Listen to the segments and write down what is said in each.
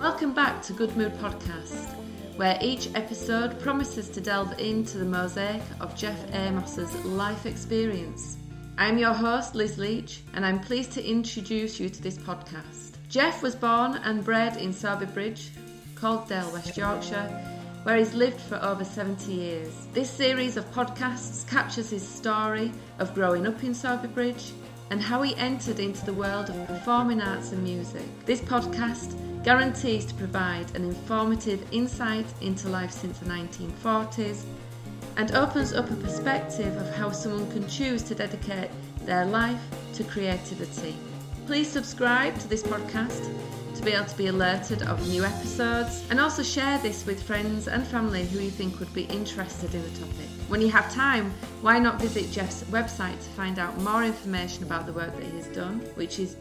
Welcome back to Good Mood Podcast, where each episode promises to delve into the mosaic of Jeff Amos's life experience. I'm your host, Liz Leach, and I'm pleased to introduce you to this podcast. Jeff was born and bred in Sowerby Bridge, Calderdale, West Yorkshire, where he's lived for over 70 years. This series of podcasts captures his story of growing up in Sowerby Bridge and how he entered into the world of performing arts and music. This podcast guarantees to provide an informative insight into life since the 1940s and opens up a perspective of how someone can choose to dedicate their life to creativity. Please subscribe to this podcast to be able to be alerted of new episodes, and also share this with friends and family who you think would be interested in the topic. When you have time, why not visit Jeff's website to find out more information about the work that he has done, which is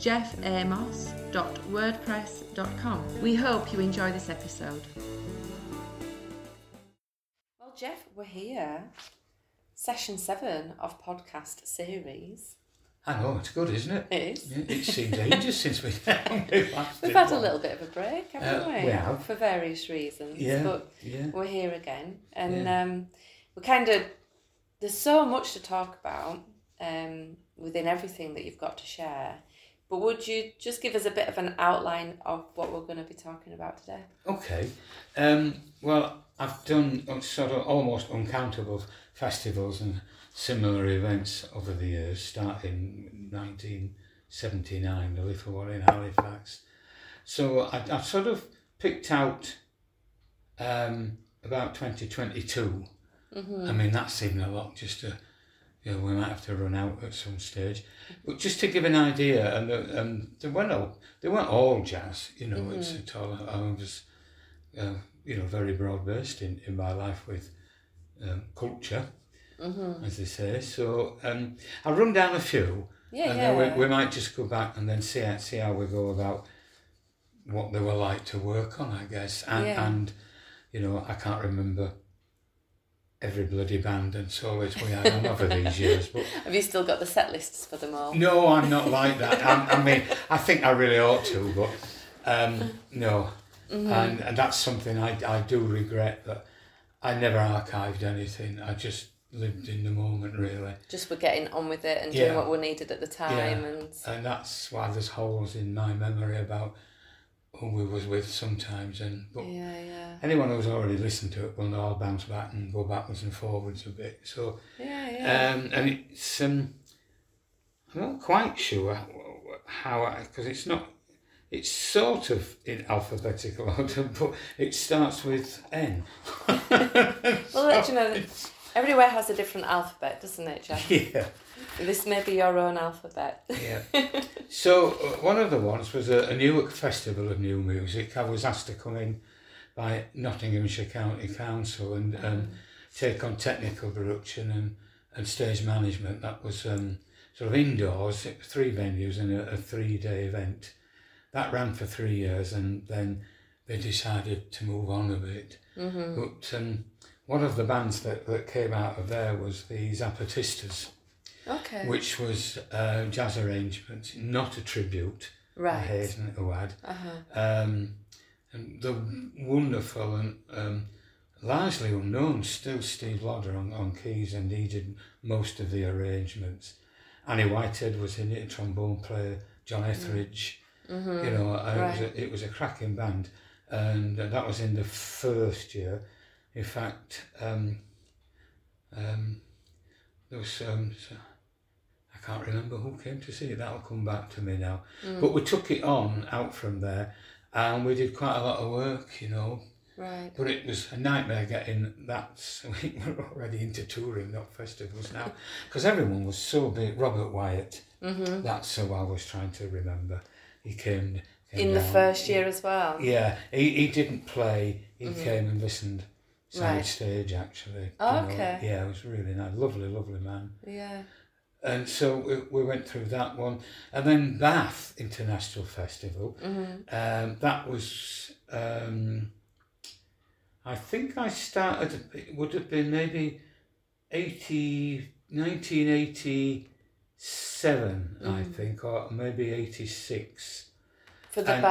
jeffamos.wordpress.com. We hope you enjoy this episode. Well, Jeff, we're here. Session 7 of podcast series. I know, it's good, isn't it? It is. It seems ages since we've We've had a little bit of a break, haven't we? We have. For various reasons. Yeah, but yeah. we're here again. And we're kind of, there's so much to talk about within everything that you've got to share. But would you just give us a bit of an outline of what we're going to be talking about today? Okay. Well, I've done sort of almost uncountable festivals and similar events over the years, starting in 1979, the little one in Halifax. So I sort of picked out about 2022. Mm-hmm. I mean, that seemed a lot just to, we might have to run out at some stage. But just to give an idea, and they weren't all jazz, mm-hmm. It's at all. I was, very broad-based in my life with culture. Mm-hmm. As they say. So I'll run down a few, then we might just go back and then see how we go about what they were like to work on, I guess. And I can't remember every bloody band and soloist we had on over these years. But have you still got the set lists for them all? No, I'm not like that. I mean, I think I really ought to, but no. Mm-hmm. And that's something I do regret, that I never archived anything. I just lived in the moment, really. Just we're getting on with it and doing what we needed at the time. And that's why there's holes in my memory about who we was with sometimes. But anyone who's already listened to it will know I'll bounce back and go backwards and forwards a bit. So and it's I'm not quite sure how, because it's sort of in alphabetical order, but it starts with N. Well, everywhere has a different alphabet, doesn't it, Jeff? Yeah. This may be your own alphabet. Yeah. So one of the ones was a Newark Festival of New Music. I was asked to come in by Nottinghamshire County Council and take on technical production and stage management. That was sort of indoors, 3 venues and a 3-day event. That ran for 3 years, and then they decided to move on a bit. Mm-hmm. But one of the bands that came out of there was the Zapatistas, which was jazz arrangements, not a tribute. Right. Hazen Awad. And the wonderful and largely unknown still Steve Lodder on keys, and he did most of the arrangements. Annie Whitehead was in it, a trombone player, John Etheridge. Mm-hmm. It was a cracking band, and that was in the first year. In fact, there was I can't remember who came to see it. That'll come back to me now. But we took it on out from there, and we did quite a lot of work, Right. But it was a nightmare getting that. So we were already into touring, not festivals now, because everyone was so big. Robert Wyatt, mm-hmm. That's who I was trying to remember. He came in the first year as well. Yeah, he didn't play. He mm-hmm. came and listened side stage, actually. Oh, okay. Yeah, it was really nice. Lovely man. Yeah. And so we went through that one, and then Bath International Festival. Mm-hmm. That was I think I started. It would have been maybe 1987, mm-hmm. I think, or maybe 86. For the Bath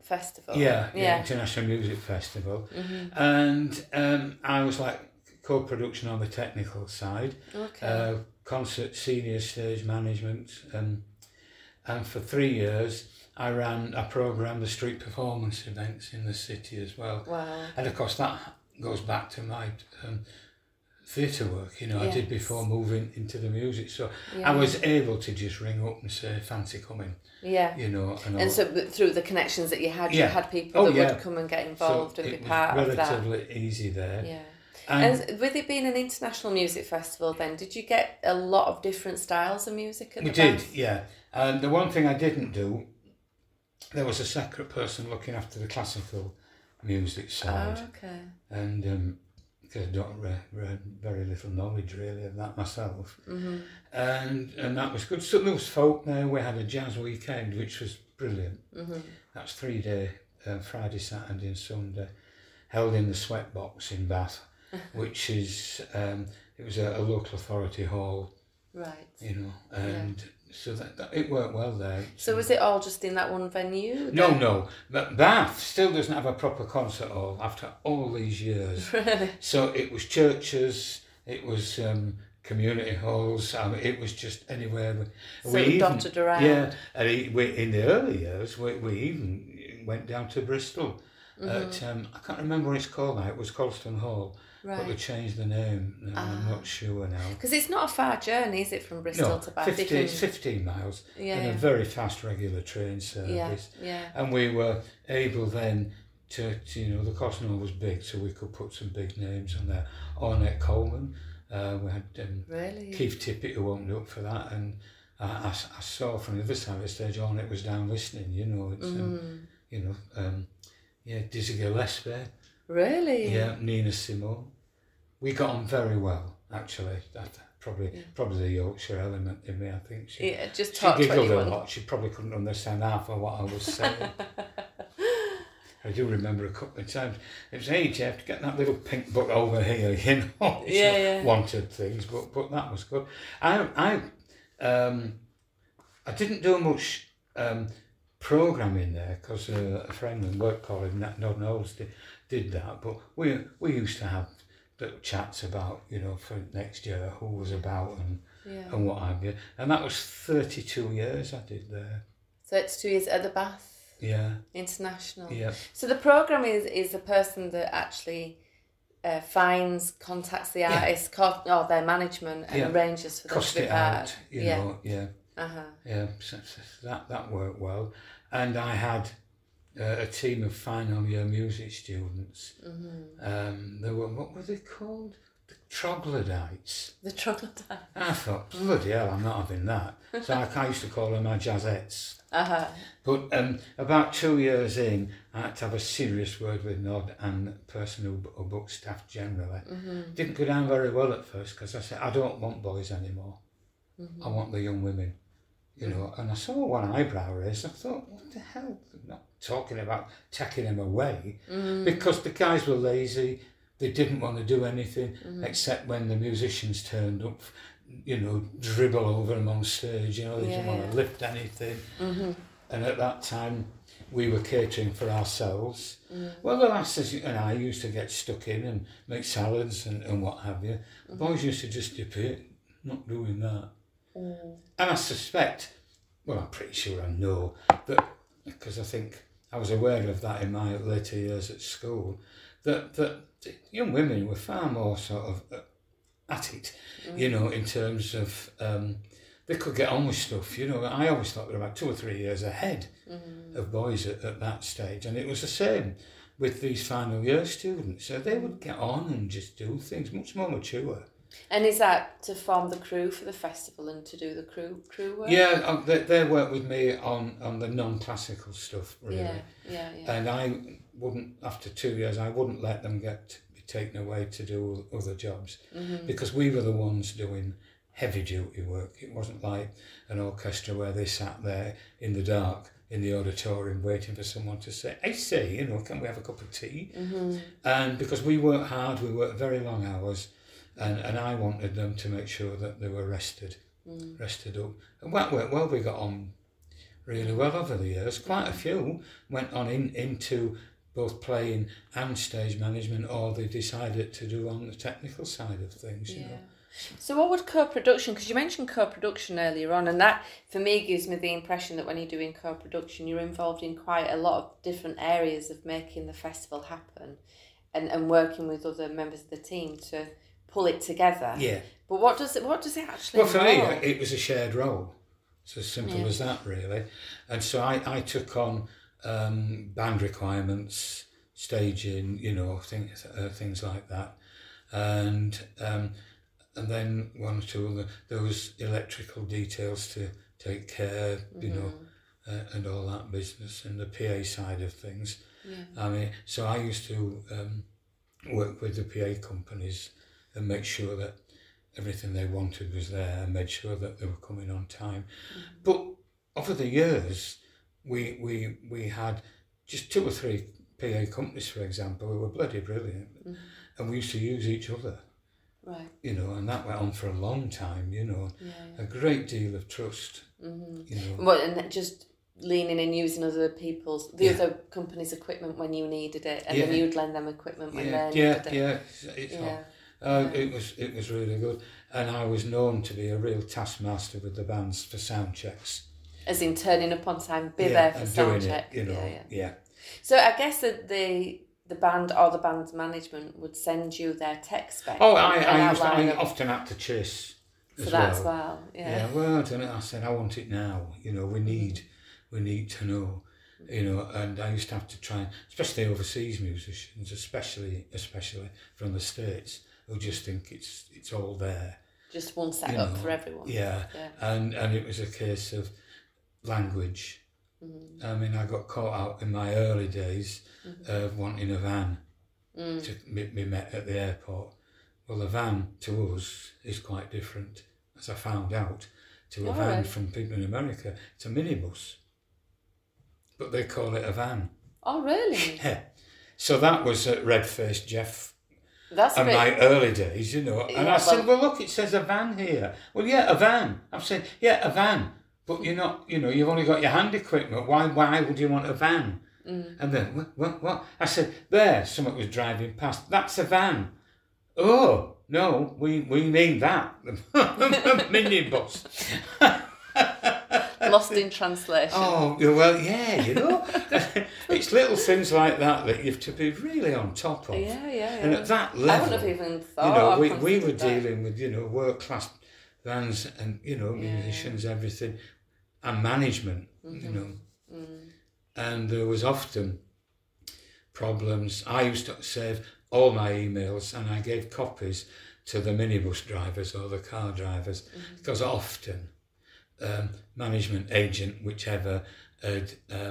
festival. Yeah, International Music Festival. And I was like co-production on the technical side, concert senior stage management, and for 3 years I programmed the street performance events in the city as well. Wow. And of course that goes back to my theatre work, I did before moving into the music, so I was able to just ring up and say fancy coming, and so through the connections that you had people that would come and get involved and be part of that. Relatively easy there. And with it being an international music festival then, did you get a lot of different styles of music at the Bath? We did, and the one thing I didn't do, there was a separate person looking after the classical music side. And because I don't very little knowledge really of that myself, and that was good. So there was folk there. We had a jazz weekend, which was brilliant. That's 3 day, Friday, Saturday, and Sunday, held in the Sweatbox in Bath, which is it was a local authority hall, right? And so that it worked well there. So was it all just in that one venue? No. But Bath still doesn't have a proper concert hall after all these years. Really? So it was churches, it was community halls, it was just anywhere. So dotted around. Yeah, and in the early years, we even went down to Bristol. At, I can't remember what it's called now, it was Colston Hall. Right. But we changed the name. No, I'm not sure now. Because it's not a far journey, is it, from Bristol to Bath? It's 15 miles and a very fast regular train service. And we were able then to the Colston Hall was big, so we could put some big names on there. Ornette Coleman, we had Keith Tippett who opened up for that, and I saw from the other side of the stage Ornette was down listening. Dizzy Gillespie. Really? Yeah, Nina Simone. We got on very well, actually. That probably the Yorkshire element in me, I think. She giggled a lot. She probably couldn't understand half of what I was saying. I do remember a couple of times. It was, hey, Jeff, get that little pink book over here, wanted things, but that was good. I didn't do much programming there because a friend and work colleague, Nod Knowles, did that, but we used to have little chats about, for next year, who was about and what have you. And that was 32 years I did there. 32 years at the Bath? Yeah. International? Yeah. So the programme is a person that actually contacts the artist, or their management, and arranges for them to be part. So that worked well. And I had a team of final year music students. They were, what were they called? The Troglodytes. The Troglodytes. I thought, bloody hell, I'm not having that. So I used to call them my jazzettes. But about 2 years in, I had to have a serious word with Nod and the person who booked staff generally. Didn't go down very well at first because I said, I don't want boys anymore. I want the young women. And I saw one eyebrow raised. I thought, what the hell? I'm not talking about taking them away, because the guys were lazy. They didn't want to do anything except when the musicians turned up, dribble over them on stage. They didn't want to lift anything. And at that time, we were catering for ourselves. Well, the lasses and I used to get stuck in and make salads and what have you. The boys used to just dip it, not doing that. And I suspect, well, I'm pretty sure I know, that, because I think I was aware of that in my later years at school, that young women were far more sort of at it, in terms of, they could get on with stuff, I always thought they were about 2 or 3 years ahead of boys at that stage, and it was the same with these final year students. So they would get on and just do things much more mature. And is that to form the crew for the festival and to do the crew work? Yeah, they work with me on the non-classical stuff, really. Yeah. And I wouldn't, after 2 years, I wouldn't let them be taken away to do other jobs, because we were the ones doing heavy duty work. It wasn't like an orchestra where they sat there in the dark in the auditorium waiting for someone to say, I say, can we have a cup of tea? And because we worked hard, we worked very long hours, and I wanted them to make sure that they were rested up. And that worked well. We got on really well over the years. Quite a few went on into both playing and stage management, or they decided to do on the technical side of things, you know. So what would co-production, because you mentioned co-production earlier on, and that for me gives me the impression that when you're doing co-production, you're involved in quite a lot of different areas of making the festival happen and working with other members of the team to pull it together. Yeah. But what does it actually Well, for me, involve? it was a shared role. It's as simple as that, really. And so I took on band requirements, staging, you know, things like that. And then one or two other, there was electrical details to take care, you know, and all that business, and the PA side of things. Yeah. I mean, so I used to work with the PA companies and make sure that everything they wanted was there, and made sure that they were coming on time. But over the years, we had just 2 or 3 PA companies, for example, who were bloody brilliant, and we used to use each other. Right. You know, and that went on for a long time, you know. A great deal of trust, you know. Well, and just leaning and using other other company's equipment when you needed it, and then you'd lend them equipment when they needed it. It was really good. And I was known to be a real taskmaster with the bands for sound checks. As in turning up on time, be there for sound check. You know, So I guess that the band or the band's management would send you their tech spec. Oh, I often had to chase as well. Yeah, well, I don't know. I said, I want it now. You know, we need to know. You know, and I used to have to try, especially overseas musicians, especially from the States, who just think it's all there. Just one setup for everyone. Yeah. And it was a case of language. I mean, I got caught out in my early days of wanting a van to be met at the airport. Well, a van to us is quite different, as I found out, to a van from people in America. It's a minibus, but they call it a van. Oh, really? Yeah. So that was at Red-Faced Jeff. That's in my early days, you know. And I said, well, look, it says a van here. Well, yeah, a van. I've said, yeah, a van. But you're not, you know, you've only got your hand equipment. Why would you want a van? And then, what? I said, there, someone was driving past. That's a van. Oh, no, we mean that. Minibus. Lost in translation. Oh, well, yeah, you know. It's little things like that you have to be really on top of. Yeah. And at that level, I wouldn't have even thought. You know, we were dealing with, you know, world-class bands and, you know, musicians, everything, and management, you know. And there was often problems. I used to save all my emails and I gave copies to the minibus drivers or the car drivers, because often management agent, whichever, had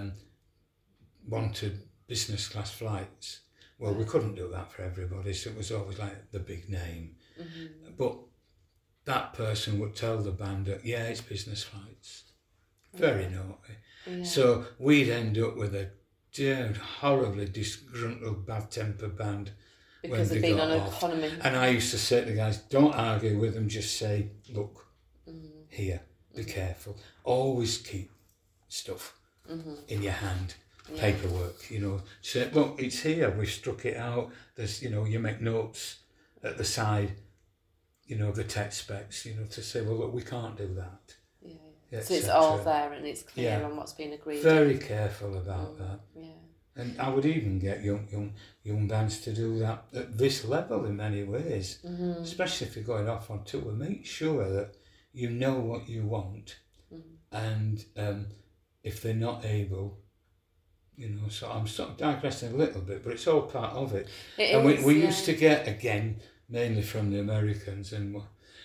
wanted business class flights. Well, we couldn't do that for everybody, so it was always like the big name. But that person would tell the band that, yeah, it's business flights. Very naughty. Yeah. So we'd end up with a horribly disgruntled, bad-tempered band because when of they being got on off. economy. And I used to say to the guys, don't argue with them, just say, look, here, be careful. Always keep stuff in your hand, paperwork, you know. Say, look, it's here, we've struck it out. There's, you know, you make notes at the side, you know, the tech specs, you know, to say, well, look, we can't do that. So it's all there and it's clear on what's been agreed. Very careful about that. Yeah. And I would even get young bands to do that at this level in many ways, especially if you're going off on tour. Make sure that you know what you want, and if they're not able, you know. So I'm sort of digressing a little bit, but it's all part of it. We used to get, again, mainly from the Americans, and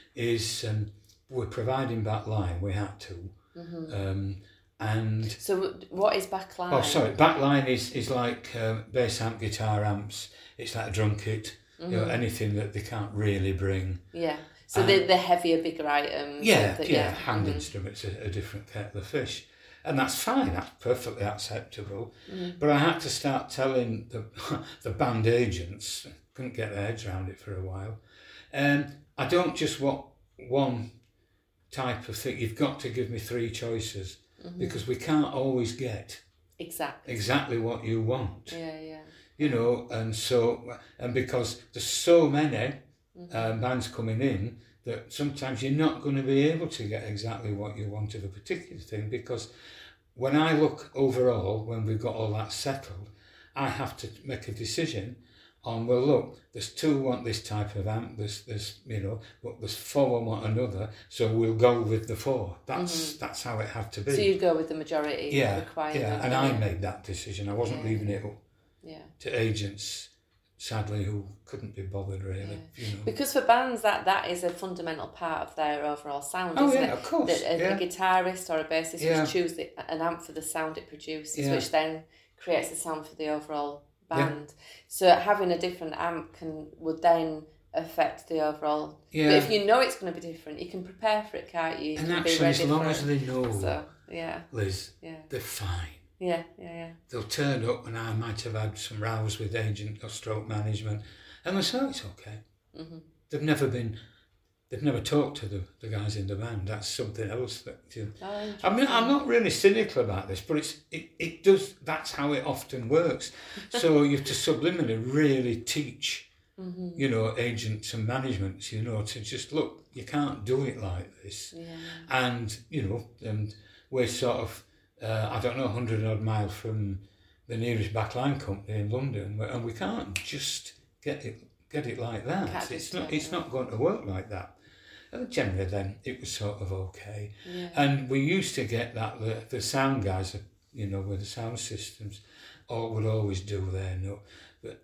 we're providing backline. We had to. And so what is backline? Oh, sorry, backline is like bass amp, guitar amps. It's like a drum kit, you know, anything that they can't really bring. Yeah. So the heavier, bigger items. Hand instruments are a different kettle of fish. And that's fine, that's perfectly acceptable. But I had to start telling the band agents, couldn't get their heads around it for a while, I don't just want one type of thing. You've got to give me 3 choices. because we can't always get exactly what you want. You know, and because there's so many bands coming in that sometimes you're not going to be able to get exactly what you want of a particular thing, because when I look overall, when we've got all that settled, I have to make a decision on, well, look, there's 2 want this type of amp, there's you know, but there's 4 want another, so we'll go with the 4. That's how it had to be. So you go with the majority requirement. Yeah, and I made that decision. I wasn't leaving it up to agents, sadly, who couldn't be bothered really. You know. Because for bands, that is a fundamental part of their overall sound, isn't it? Of course. A guitarist or a bassist will choose an amp for the sound it produces, which then creates the sound for the overall band. Yeah. So having a different amp would then affect the overall. Yeah. But if you know it's going to be different, you can prepare for it, can't you? And actually, as long as they know, Liz, they're fine. Yeah. They'll turn up, and I might have had some rows with agent or stroke management, and they'll say, it's okay. They've never talked to the guys in the band. That's something else that. I mean, I'm not really cynical about this, but it does. That's how it often works. So you have to subliminally really teach, you know, agents and managements, you know, to just look. You can't do it like this, and you know, and we're sort of. I don't know, 100 odd miles from the nearest backline company in London, and we can't just get it like that. It's not going to work like that. And generally, then it was sort of okay. And we used to get that the sound guys, you know, with the sound systems, would always do their note. But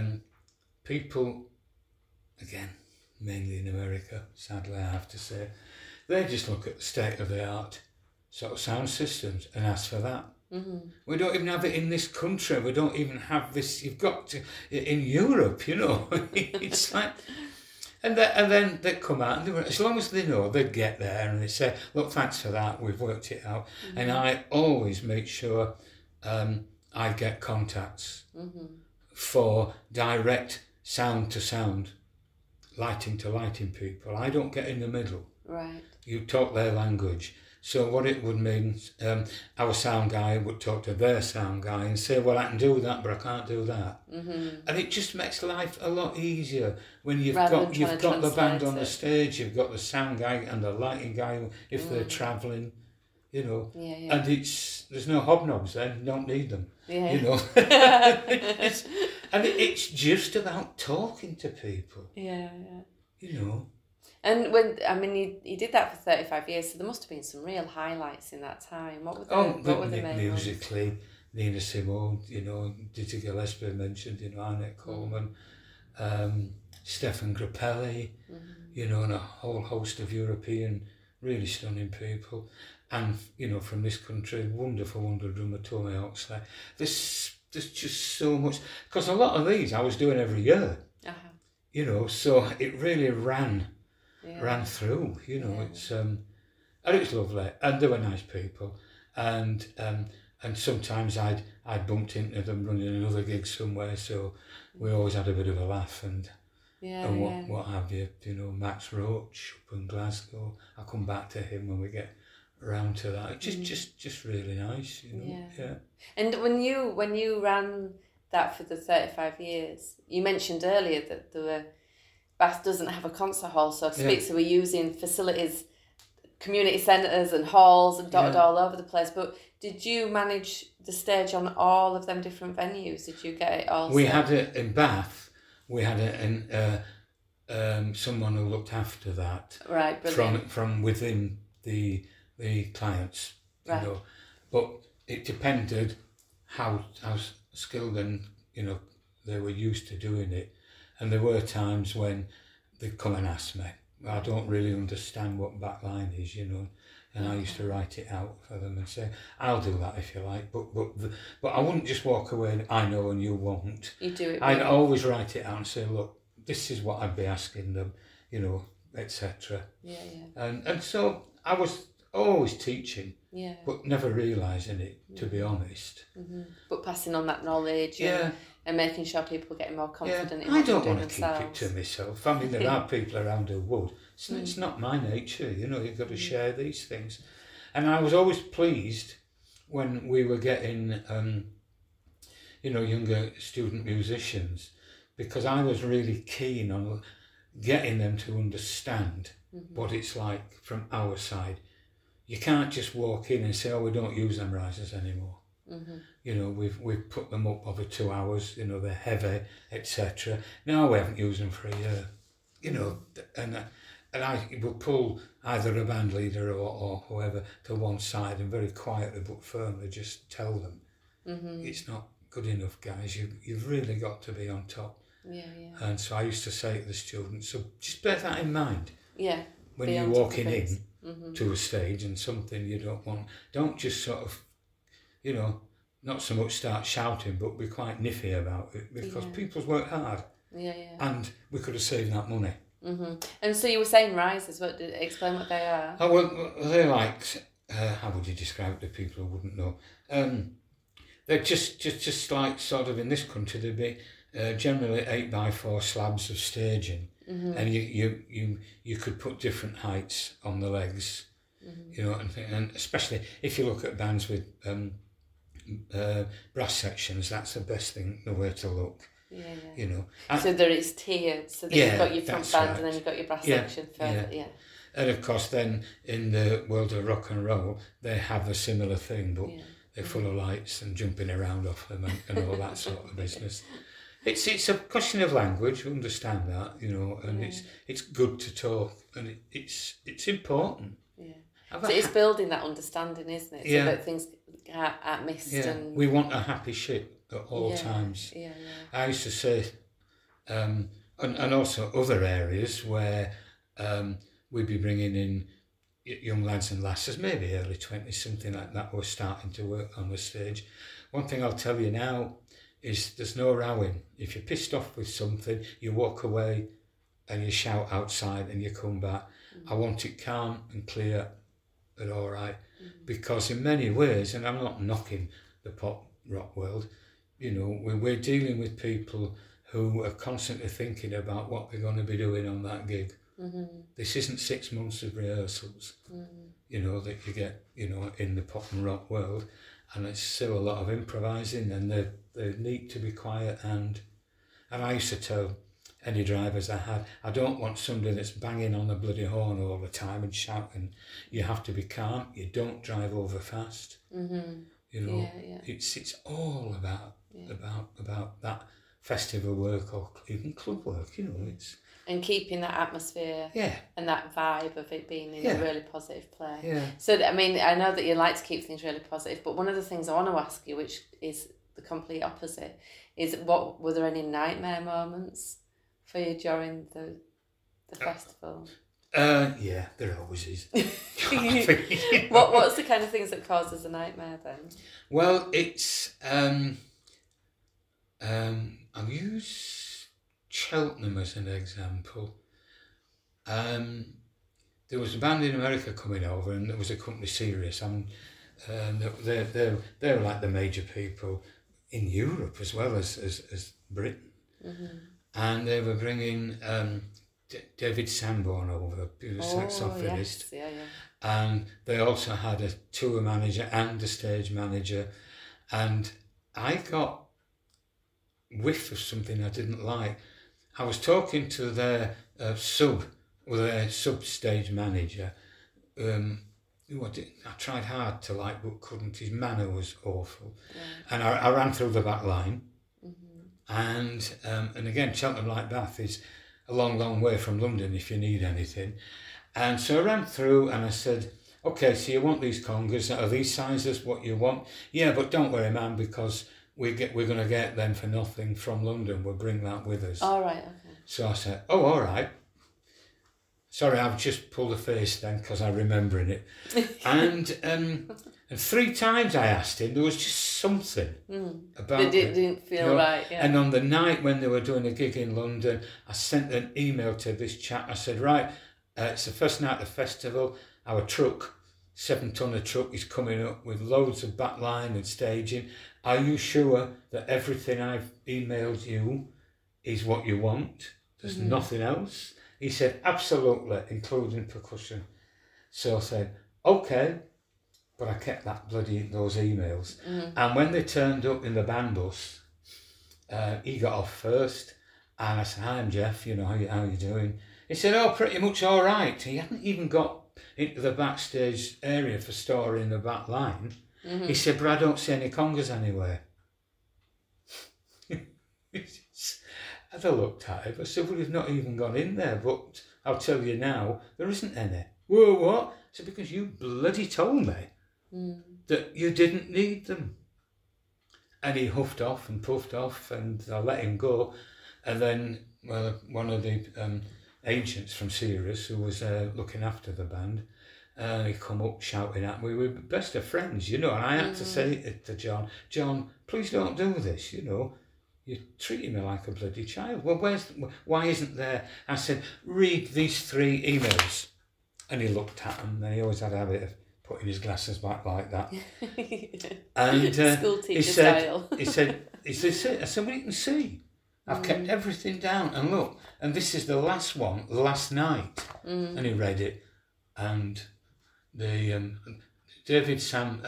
people, again, mainly in America, sadly I have to say, they just look at the state of the art sort of sound systems and ask for that. We don't even have it in this country. We don't even have this. You've got to in Europe, you know. It's like, and then they come out, and as long as they know, they get there and they say, "Look, thanks for that. We've worked it out." And I always make sure I get contacts for direct sound to sound, lighting to lighting people. I don't get in the middle. Right. You talk their language. So what it would mean, our sound guy would talk to their sound guy and say, well, I can do that, but I can't do that. And it just makes life a lot easier when you've got the band on the stage, you've got the sound guy and the lighting guy if they're travelling, you know. And there's no hobnobs then, you don't need them, you know. It's just about talking to people. You know. And you did that for 35 years, so there must have been some real highlights in that time. What were the main musically, ones? Nina Simone, you know, Dizzy Gillespie mentioned, you know, Annette Coleman, Stefan Grappelli, you know, and a whole host of European, really stunning people. And, you know, from this country, wonderful drummer Tommy Oxley. There's just so much, because a lot of these I was doing every year, you know, so it really ran through, you know. It's and it was lovely, and they were nice people, and sometimes I'd bumped into them running another gig somewhere, so we always had a bit of a laugh and what have you, you know. Max Roach up in Glasgow, I come back to him when we get around to that. Just really nice, you know. And when you ran that for the 35 years, you mentioned earlier that there were. Bath doesn't have a concert hall, so to speak, so we're using facilities, community centres and halls and dotted all over the place. But did you manage the stage on all of them different venues? Did you get it all? We had it in Bath. We had someone who looked after that. Right, brilliant. From within the clients, you know. But it depended how skilled and, you know, they were used to doing it. And there were times when they'd come and ask me, I don't really understand what backline is, you know, and I used to write it out for them and say, I'll do that if you like, but I wouldn't just walk away and I know and you won't. You do it. I'd always write it out and say, look, this is what I'd be asking them, you know, etc. And so I was always teaching, but never realising it, to be honest. But passing on that knowledge. And making sure people are getting more confident in I what don't they're want doing to keep it to myself. I mean, there are people around who would. It's not my nature, you know. You've got to share these things. And I was always pleased when we were getting, younger student musicians, because I was really keen on getting them to understand what it's like from our side. You can't just walk in and say, oh, we don't use them risers anymore. We've put them up over 2 hours, they're heavy, etc. No, we haven't used them for a year. And I will pull either a band leader or whoever to one side and very quietly but firmly just tell them, it's not good enough, guys. You've really got to be on top. Yeah. And so I used to say to the students, so just bear that in mind. Yeah. When you're walking in to a stage and something you don't want, don't just sort of, not so much start shouting, but be quite niffy about it, because people's work hard. Yeah. And we could have saved that money. And so you were saying risers. Explain what they are. Oh, well, they're like, how would you describe it to people who wouldn't know? They're just like, sort of, in this country, they'd be generally 8x4 slabs of staging, and you could put different heights on the legs, and especially if you look at bands with brass sections, that's the best thing, the way to look. So there is tiered. So then you've got your front band, and then you've got your brass section further. Yeah. And of course, then in the world of rock and roll, they have a similar thing, but they're full of lights and jumping around off them and all that sort of business. It's a question of language. We understand that, and it's good to talk, and it's important. Yeah. So it's building that understanding, isn't it? So that things aren't missed. Yeah. And We want a happy ship at all times. Yeah. I used to say, and also other areas where we'd be bringing in young lads and lasses, maybe early 20s, something like that, were starting to work on the stage. One thing I'll tell you now is there's no rowing. If you're pissed off with something, you walk away and you shout outside and you come back. I want it calm and clear and all right, because in many ways, and I'm not knocking the pop rock world, we're dealing with people who are constantly thinking about what they're going to be doing on that gig. This isn't 6 months of rehearsals, that you get, in the pop and rock world, and it's still a lot of improvising, and they need to be quiet. And I used to tell any drivers I had, I don't want somebody that's banging on the bloody horn all the time and shouting. You have to be calm. You don't drive over fast. It's all about that festival work or even club work. It's. And keeping that atmosphere and that vibe of it being in a really positive place. Yeah. So, I mean, I know that you like to keep things really positive, but one of the things I want to ask you, which is the complete opposite, is were there any nightmare moments for you during the festival? Yeah, there always is. What's the kind of things that causes a nightmare then? Well, it's I'll use Cheltenham as an example. There was a band in America coming over, and there was a company, Sirius, and they're like the major people in Europe as well as Britain. And they were bringing David Sanborn over, who was saxophonist. Yes. And they also had a tour manager and a stage manager, and I got whiff of something I didn't like. I was talking to their sub-stage manager, who I tried hard to like but couldn't. His manner was awful. And I ran through the back line. And again, Cheltenham, like Bath, is a long way from London if you need anything. And so I ran through and I said, okay, so you want these congas, are these sizes what you want? Yeah, but don't worry, man, because we're going to get them for nothing from London. We'll bring that with us. All right, okay. So I said, oh, all right. Sorry, I've just pulled a face then because I'm remembering it. And 3 times I asked him, there was just something about it. It didn't feel right, yeah. And on the night when they were doing a gig in London, I sent an email to this chap. I said, right, it's the first night of the festival. Our truck, 7-tonner truck, is coming up with loads of backline and staging. Are you sure that everything I've emailed you is what you want? There's nothing else? He said, absolutely, including percussion. So I said, okay. but I kept those emails. And when they turned up in the band bus, he got off first, and I said, "Hi, I'm Jeff. You know, how you doing?" He said, "Oh, pretty much all right." He hadn't even got into the backstage area for storing the back line. He said, "But I don't see any congas anywhere." And I looked at him. I said, "Well, you've not even gone in there, but I'll tell you now, there isn't any." "Whoa, what?" I said, "Because you bloody told me that you didn't need them." And he huffed off and puffed off, and I let him go. And then, one of the agents from Sirius, who was looking after the band, he come up shouting at me. We were best of friends, you know, and I had to say it to John, "Please don't do this, you know. You're treating me like a bloody child." "Well, why isn't there?" I said, "Read these 3 emails." And he looked at them, and he always had a habit of putting his glasses back like that. And school teacher style. I said, "Well, you can see. I've kept everything down, and look, and this is the last one, last night." And he read it, and the David Sam,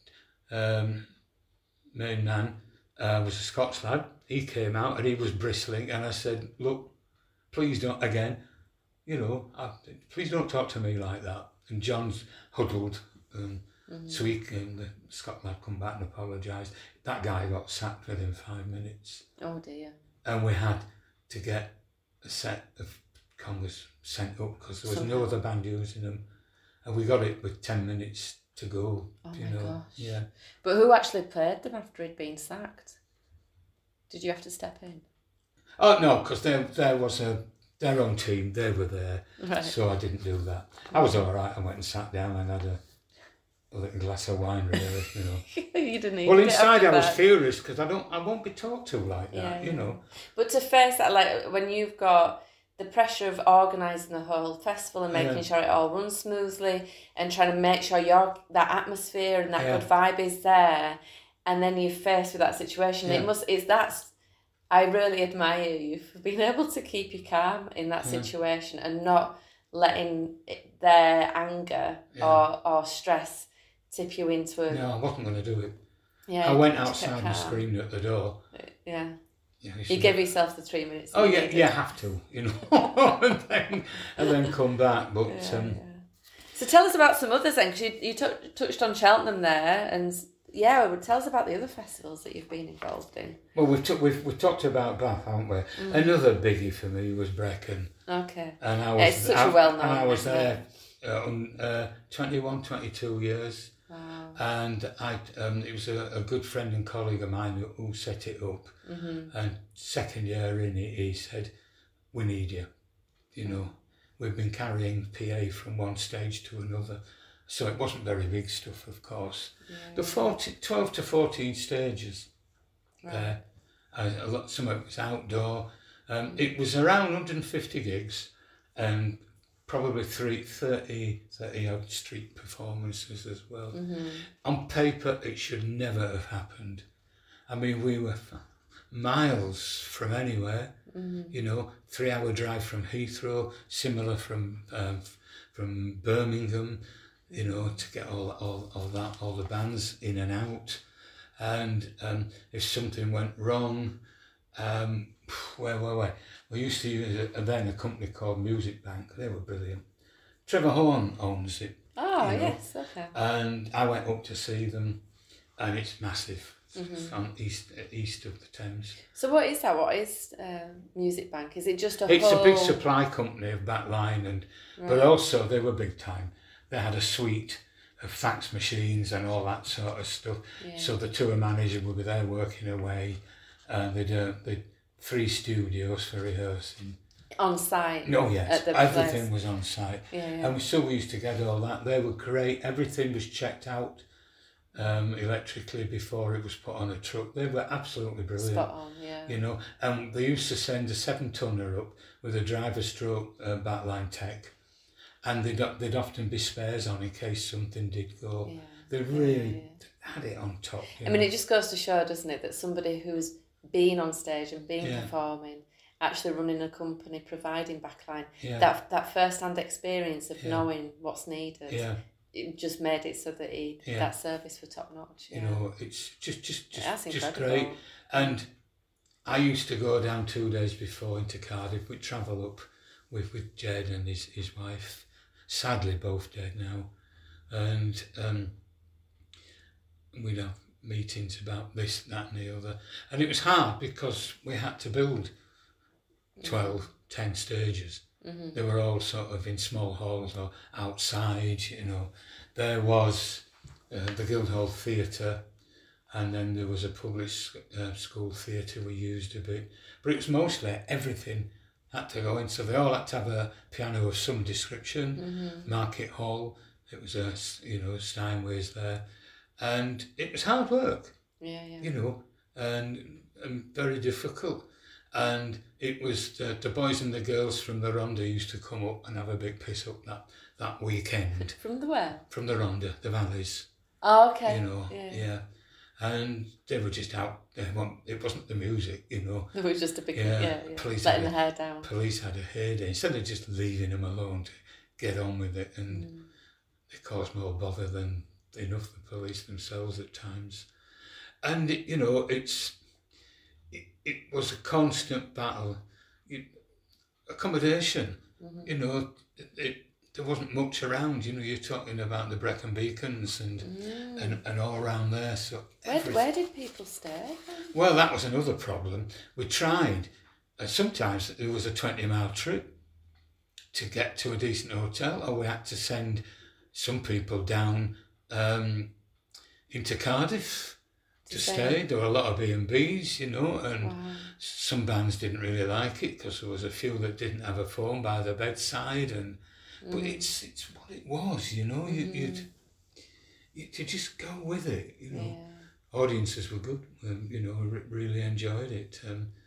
main man, was a Scots lad. He came out and he was bristling, and I said, "Look, please don't again, you know, please don't talk to me like that." And John's huddled, so the Scots lad come back and apologised. That guy got sacked within 5 minutes. Oh dear. And we had to get a set of congas sent up because there was no other band using them, and we got it with 10 minutes to go. Oh you my know, gosh. yeah. But who actually played them after he'd been sacked? Did you have to step in? Oh no, because there was their own team. They were there, Right. so I didn't do that. I was all right. I went and sat down and had a little glass of wine, really. You know. You didn't even. Well, inside I was that. furious because I won't be talked to like that. Yeah. You know. But to face that, like when you've got the pressure of organising the whole festival and making sure it all runs smoothly and trying to make sure that atmosphere and that good vibe is there, and then you're faced with that situation. I really admire you for being able to keep you calm in that situation and not letting their anger or stress tip you into a... No, I wasn't going to do it. Yeah, I went outside and screamed at the door. Yeah. Yeah, you gave yourself the 3 minutes. Oh yeah, you have to, you know, and then come back. But so tell us about some others then, because you touched on Cheltenham there, and tell us about the other festivals that you've been involved in. Well, we've talked about Bath, haven't we? Another biggie for me was Brecon. Okay. And I was it's such a well-known. And I was there 21, 22 years. Wow. And it was a good friend and colleague of mine who set it up. And second year in it, he said, "We need you. You know, we've been carrying PA from one stage to another." So it wasn't very big stuff, of course. The 12 to 14 stages there. Some of it was outdoor. It was around 150 gigs and probably 30 odd street performances as well. On paper, it should never have happened. I mean, we were miles from anywhere, you know, 3-hour drive from Heathrow, similar from Birmingham, you know, to get all the bands in and out. And if something went wrong, where were we? We used to use then a company called Music Bank. They were brilliant. Trevor Horn owns it. Oh, yes, okay. And I went up to see them, and it's massive. It's on east of the Thames. So what is that? What is Music Bank? Is it just a It's a big supply company of backline, but also they were big time. They had a suite of fax machines and all that sort of stuff. Yeah. So the tour manager would be there working away, and they'd 3 studios for rehearsing. On site? No, yes. Everything place. was on site. Yeah. And we used to get all that. They were great. Everything was checked out electrically before it was put on a truck. They were absolutely brilliant. Spot on, yeah. You know, and they used to send a 7-tonner up with a driver stroke backline tech. And they'd often be spares on in case something did go. Yeah. They really had it on top. I mean, it just goes to show, doesn't it, that somebody who's been on stage and been performing, actually running a company, providing backline, that first-hand experience of knowing what's needed it just made it so that that service was top notch. You know, it's just incredible. great. And I used to go down 2 days before into Cardiff. We'd travel up with Jed and his wife, sadly both dead now, and we'd have meetings about this, that and the other. And it was hard because we had to build 10 stages. Mm-hmm. They were all sort of in small halls or outside, you know. There was the Guildhall Theatre, and then there was a public school theatre we used a bit. But it was mostly everything had to go in, so they all had to have a piano of some description. Market Hall, it was Steinway's there. And it was hard work, you know, and very difficult. And it was the boys and the girls from the Rhondda used to come up and have a big piss up that weekend. From the where? From the Rhondda, the valleys. Oh, okay. You know, yeah. And they were just out there. It wasn't the music, you know. It was just a big, Police letting the hair down. Police had a hair day. Instead of just leaving them alone to get on with it, and they caused more bother than enough the police themselves at times. And it was a constant battle. Accommodation, you know, there wasn't much around. You know, you're talking about the Brecon Beacons and all around there. So where did people stay? Well, that was another problem. We tried. Sometimes there was a 20-mile trip to get to a decent hotel, or we had to send some people down into Cardiff to stay. There were a lot of B&Bs, you know, and some bands didn't really like it because there was a few that didn't have a phone by the bedside, but it's what it was, you know. You'd just go with it, you know. Yeah. Audiences were good, you know, really enjoyed it.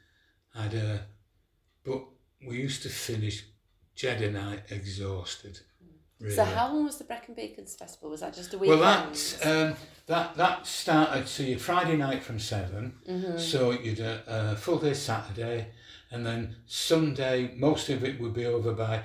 But we used to finish, Jed and I, exhausted. Really. So how long was the Brecon Beacons Festival? Was that just a weekend? Well, that started, so you Friday night from 7, so you'd a full day Saturday, and then Sunday, most of it would be over by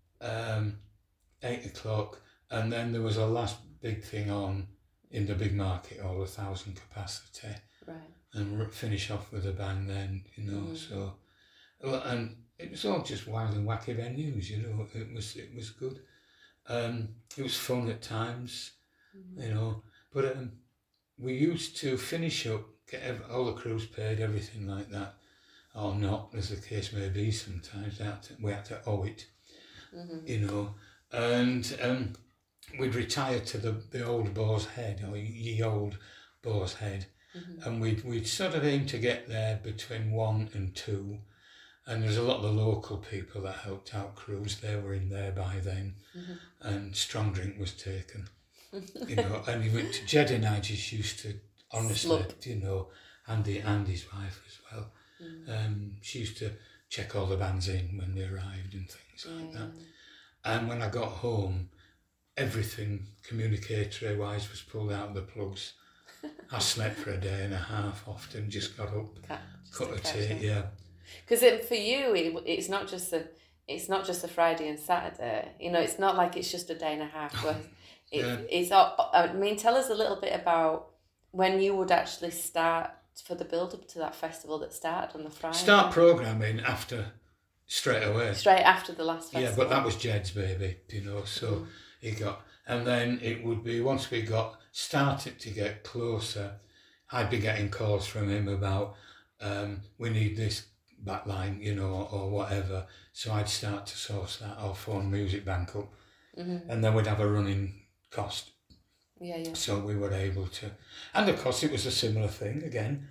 8 o'clock, and then there was a last big thing on in the big market, all 1,000 capacity, right, and finish off with a band then, you know, so, and it was all just wild and wacky venues, you know, it was good. It was fun at times, you know, but we used to finish up, get all the crews paid, everything like that, or not, as the case may be sometimes. We had to owe it, you know, and we'd retire to the old Boar's Head, or ye old Boar's Head, and we'd sort of aim to get there between 1 and 2. And there's a lot of the local people that helped out crews. They were in there by then, and strong drink was taken, you know. And he went to Jed and I just used to, honestly, you know, Andy's wife as well. She used to check all the bands in when they arrived and things like that. And when I got home, everything communicatory wise was pulled out of the plugs. I slept for a day and a half. Often just got up, cut a tea, Because for you, it's not just the Friday and Saturday. You know, it's not like it's just a day and a half. Where it's. I mean, tell us a little bit about when you would actually start for the build up to that festival that started on the Friday. Start programming straight away. Straight after the last festival. Yeah, but that was Jed's baby, you know. So he got, and then it would be once we started to get closer, I'd be getting calls from him about we need this backline, you know, or whatever. So I'd start to source that or phone Music Bank up, and then we'd have a running cost. Yeah. So we were able to, and of course it was a similar thing again.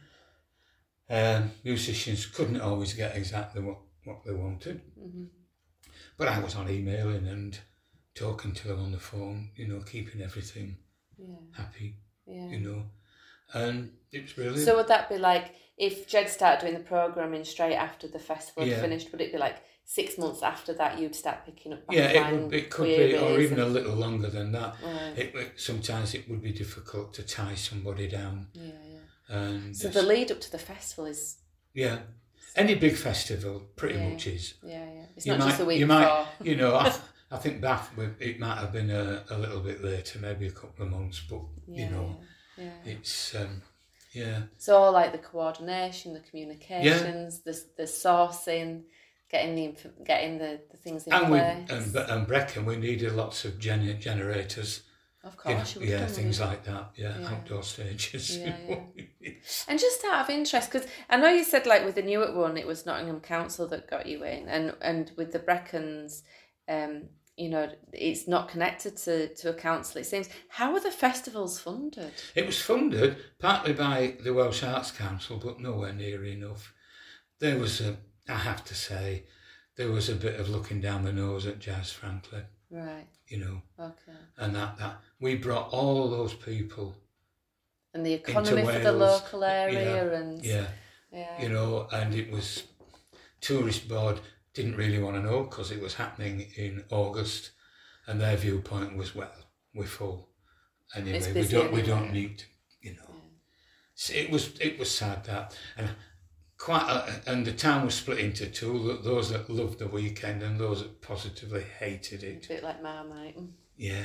Musicians couldn't always get exactly what they wanted, but I was on emailing and talking to them on the phone, you know, keeping everything happy, you know, and it's really. So would that be like, if Jed started doing the programming straight after the festival had finished, would it be like 6 months after that you'd start picking up? It could be, or even a little longer than that. Right. Sometimes it would be difficult to tie somebody down. And so the lead up to the festival is. Yeah, any big festival pretty much is. It's not just a week before. You know, I think Bath, it might have been a little bit later, maybe a couple of months, but, you know, it's, So all like the coordination, the communications, the sourcing, getting the things in place. And Brecon, we needed lots of generators. Of course, things like that. Yeah, outdoor stages. Yeah. And just out of interest, because I know you said like with the Newark one, it was Nottingham Council that got you in, and with the Brecons, you know, it's not connected to a council. It seems. How are the festivals funded? It was funded partly by the Welsh Arts Council, but nowhere near enough. There was I have to say, there was a bit of looking down the nose at jazz, frankly. Right. You know. Okay. And that we brought all those people. And the economy for the local area you know, and it was Tourist Board didn't really want to know because it was happening in August, and their viewpoint was, well, we're full anyway. We don't need to, you know. So it was sad that, and and the town was split into two: those that loved the weekend and those that positively hated it. A bit like Marmite. Yeah.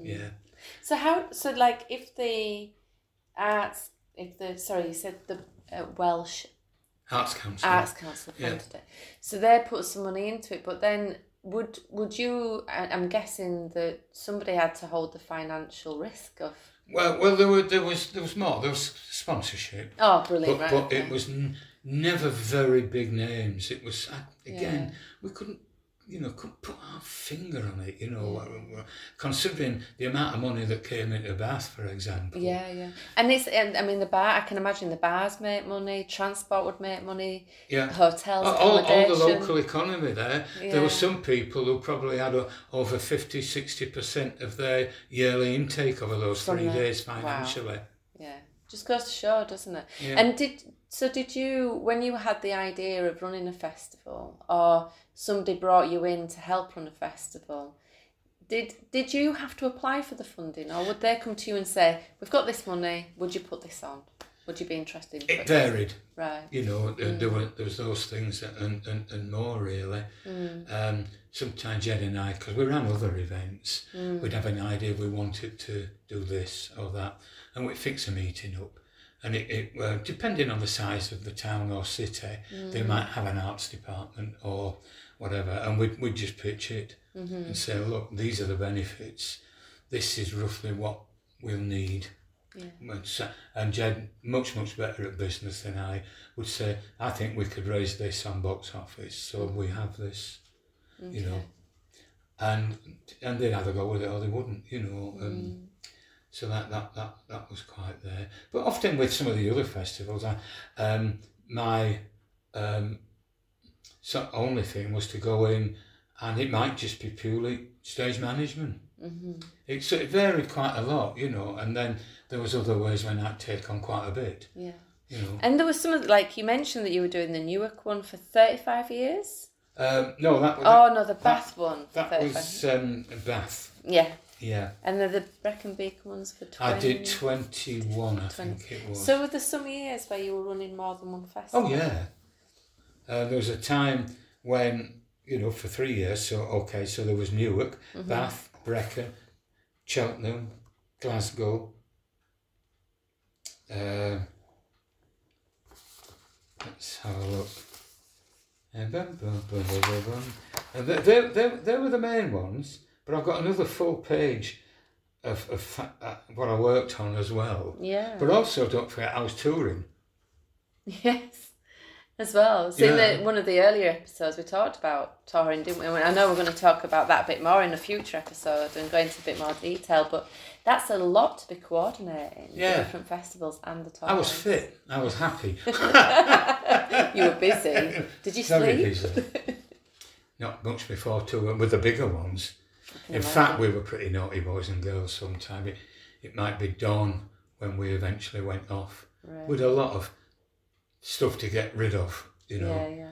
So like if the arts, you said the Welsh Arts Council funded it. So they put some money into it, but then would you? I'm guessing that somebody had to hold the financial risk of. Well, there was more. There was sponsorship. Oh, brilliant! But it was never very big names. It was again we couldn't put our finger on it. You know, considering the amount of money that came into Bath, for example. Yeah. And the bar. I can imagine the bars make money. Transport would make money. Yeah. Hotels. All the local economy there. Yeah. There were some people who probably had over 50-60% of their yearly intake over those 3 days financially. Wow. Yeah. Just goes to show, doesn't it? Yeah. And did you, when you had the idea of running a festival, or somebody brought you in to help run a festival, did you have to apply for the funding, or would they come to you and say, we've got this money, would you put this on? Would you be interested in it? It varied. Right. You know, there was those things and more really. Sometimes Jed and I, because we ran other events, we'd have an idea we wanted to do this or that, and we'd fix a meeting up. And it depending on the size of the town or city, they might have an arts department or whatever, and we'd just pitch it and say, look, these are the benefits. This is roughly what we'll need. Yeah. And Jed, much better at business than I, would say, I think we could raise this on box office, so we have this, you know. And they'd either go with it or they wouldn't, you know. So that was quite there. But often with some of the other festivals, my only thing was to go in, and it might just be purely stage management. It varied quite a lot, you know, and then there was other ways when I'd take on quite a bit. Yeah. You know. And there was some of, like you mentioned that you were doing the Newark one for 35 years? No, that was... the Bath one. That was Bath. Yeah. Yeah. And then the Brecon Beacon ones for 20? I did 21, I think it was. So were there some years where you were running more than one festival? Oh, yeah. There was a time when, you know, for 3 years, so there was Newark, Bath, Brecon, Cheltenham, Glasgow. Let's have a look. And they were the main ones. But I've got another full page of what I worked on as well. Yeah. But also, don't forget, I was touring. Yes, as well. So in one of the earlier episodes, we talked about touring, didn't we? I know we're going to talk about that a bit more in a future episode and go into a bit more detail, but that's a lot to be coordinating. The different festivals and the touring. I was fit. I was happy. You were busy. Did you sleep? Very busy. Not much before touring with the bigger ones. In fact, we were pretty naughty boys and girls sometimes. It might be dawn when we eventually went off. Right. With a lot of stuff to get rid of, you know.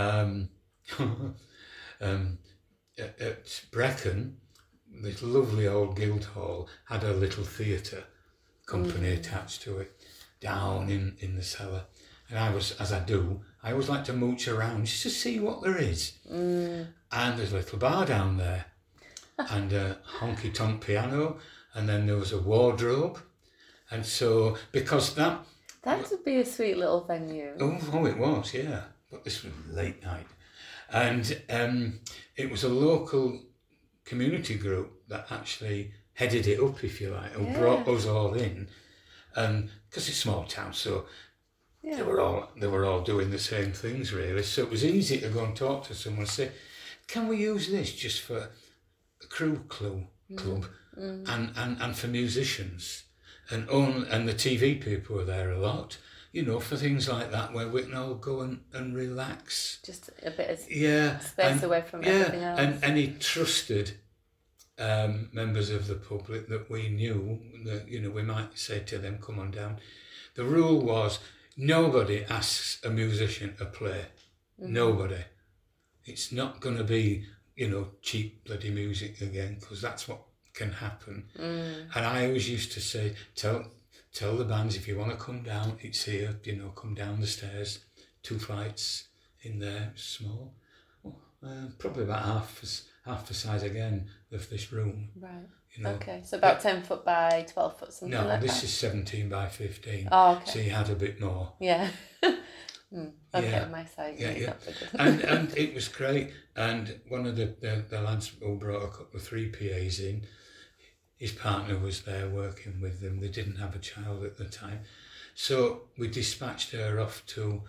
At Brecon, this lovely old Guildhall had a little theatre company attached to it, down in the cellar. And I always like to mooch around just to see what there is. And there's a little bar down there. and a honky-tonk piano, and then there was a wardrobe. And so, because that would be a sweet little venue. Oh, it was, yeah. But this was late night. And it was a local community group that actually headed it up, if you like, and brought us all in. And because it's a small town, so they were all doing the same things, really. So it was easy to go and talk to someone and say, can we use this just for a crew club and for musicians? And the TV people were there a lot, for things like that, where we can all go and relax. Just a bit of space away from everything else. And he trusted members of the public that we knew, that, we might say to them, come on down. The rule was, nobody asks a musician to play. Mm-hmm. Nobody. It's not going to be, cheap bloody music again, because that's what can happen. And I always used to say, tell the bands, if you want to come down, it's here, come down the stairs, 2 flights in there, small, probably about half the size again of this room. Right. Okay, so about 10 foot by 12 foot, something like that? No, this is 17 by 15. Oh, okay. So you had a bit more. Yeah. Okay, my size. Yeah. and it was great. And one of the lads who brought a couple of 3 PAs in, his partner was there working with them. They didn't have a child at the time. So we dispatched her off to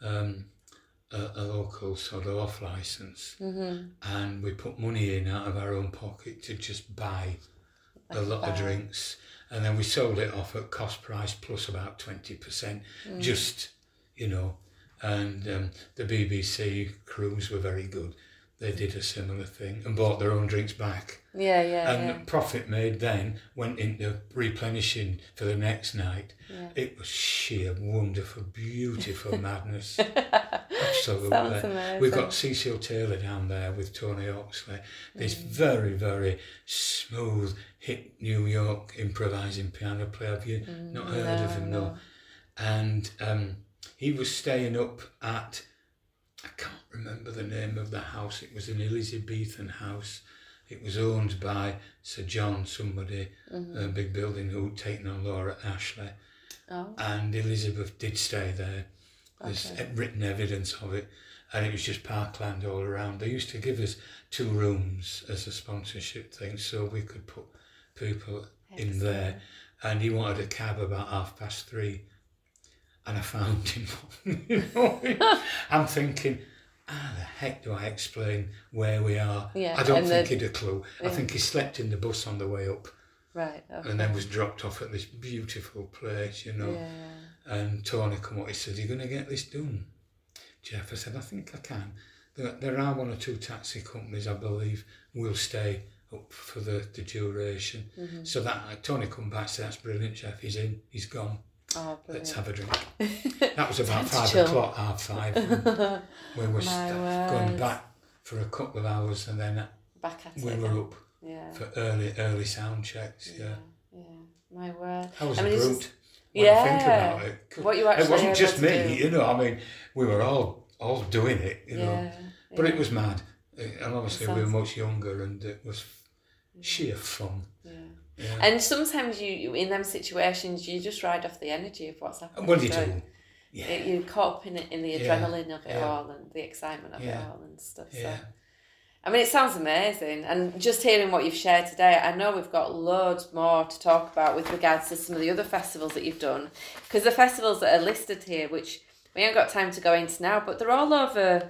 a local sort of off licence. Mm-hmm. And we put money in out of our own pocket to just buy a lot of drinks. And then we sold it off at cost price plus about 20%, just, And the BBC crews were very good. They did a similar thing and bought their own drinks back. And the profit made then went into replenishing for the next night. Yeah. It was sheer, wonderful, beautiful madness. Absolutely. Sounds amazing. We've got Cecil Taylor down there with Tony Oxley. This very, very smooth, hip New York improvising piano player. Have you not heard of him? No. And he was staying up at, I can't remember the name of the house. It was an Elizabethan house. It was owned by Sir John, somebody, a big building who'd taken on Laura Ashley. Oh. And Elizabeth did stay there. There's written evidence of it. And it was just parkland all around. They used to give us 2 rooms as a sponsorship thing, so we could put people in there. And he wanted a cab about 3:30. And I found him. I'm thinking, how the heck do I explain where we are? Yeah, I don't think he'd a clue. I think he slept in the bus on the way up. Right. Okay. And then was dropped off at this beautiful place, Yeah. And Tony come up, he said, "You're going to get this done?" Jeff, I said, "I think I can. There are 1 or 2 taxi companies, I believe, will stay up for the duration." Mm-hmm. So that Tony come back, said, "That's brilliant, Jeff. He's in, he's gone. Oh, let's have a drink." That was about 5 o'clock, 5:30. We were going back for a couple of hours, and then we were up for early sound checks. Yeah. My word. That was a brute. When I think about it, what you actually it wasn't just me. Do. We were all doing it. But it was mad, and obviously we were much younger, and it was sheer fun. Yeah. And sometimes you, in them situations, you just ride off the energy of what's happening. What do you do? Yeah. You're caught up in the adrenaline of it all and the excitement of it all and stuff. Yeah. So, I mean, it sounds amazing. And just hearing what you've shared today, I know we've got loads more to talk about with regards to some of the other festivals that you've done. Because the festivals that are listed here, which we haven't got time to go into now, but they're all over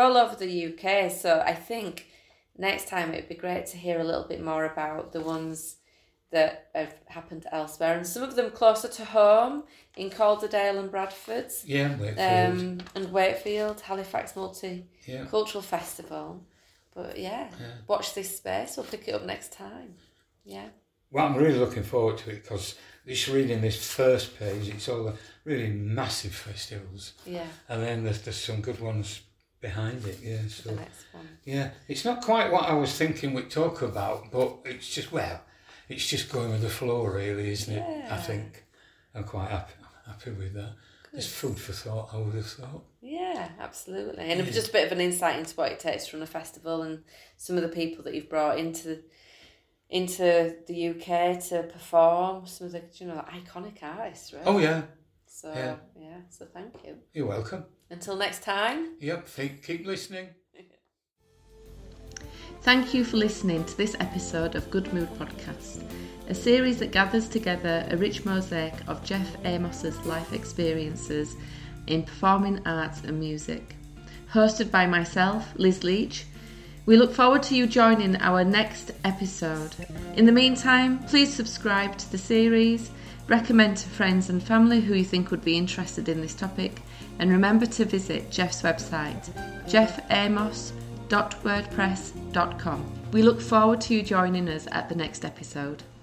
the UK. So I think next time it'd be great to hear a little bit more about the ones that have happened elsewhere, and some of them closer to home in Calderdale and Bradford. Yeah, Wakefield. And Wakefield, Halifax Multicultural Festival. But watch this space. We'll pick it up next time. Yeah. Well, I'm really looking forward to it because just reading this first page, it's all the really massive festivals. Yeah. And then there's some good ones behind it. Yeah. So the next one. Yeah, it's not quite what I was thinking we'd talk about, but it's just it's just going with the flow, really, isn't it? I think I'm quite happy with that. Good. There's food for thought, I would have thought. Yeah, absolutely. And it was just a bit of an insight into what it takes to run a festival and some of the people that you've brought into into the UK to perform some of the, iconic artists, really. Oh, yeah. So, so thank you. You're welcome. Until next time. Yep, keep listening. Thank you for listening to this episode of Good Mood Podcast, a series that gathers together a rich mosaic of Jeff Amos's life experiences in performing arts and music. Hosted by myself, Liz Leach. We look forward to you joining our next episode. In the meantime, please subscribe to the series, recommend to friends and family who you think would be interested in this topic, and remember to visit Jeff's website, jeffamos.wordpress.com. We look forward to you joining us at the next episode.